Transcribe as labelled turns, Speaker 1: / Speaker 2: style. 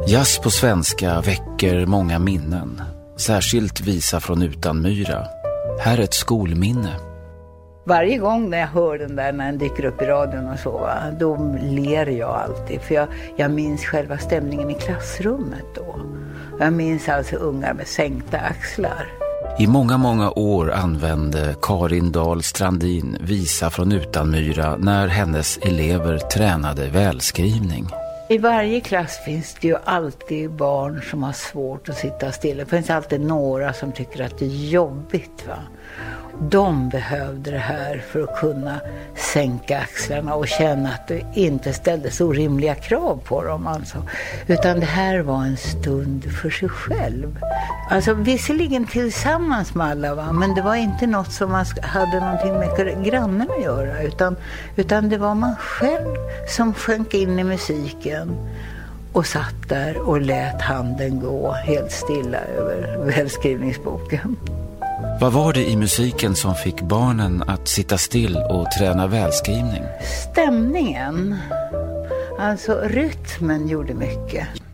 Speaker 1: Jazz på svenska väcker många minnen. Särskilt Visa från Utanmyra. Här är ett skolminne.
Speaker 2: Varje gång när jag hör den där, när den dyker upp i radion och så, då ler jag alltid. För jag minns själva stämningen i klassrummet då. Jag minns alltså ungar med sänkta axlar.
Speaker 1: I många år använde Karin Dahl Strandin Visa från Utanmyra när hennes elever tränade välskrivning.
Speaker 2: I varje klass finns det ju alltid barn som har svårt att sitta still. Det finns alltid några som tycker att det är jobbigt, va? De behövde det här för att kunna sänka axlarna och känna att det inte ställdes orimliga krav på dem alltså. Utan det här var en stund för sig själv. Alltså visserligen tillsammans med alla, va? Men det var inte något som man hade någonting med grannen att göra. Utan det var man själv som sjönk in i musiken och satt där och lät handen gå helt stilla över välskrivningsboken.
Speaker 1: Vad var det i musiken som fick barnen att sitta still och träna välskrivning?
Speaker 2: Stämningen. Alltså rytmen gjorde mycket.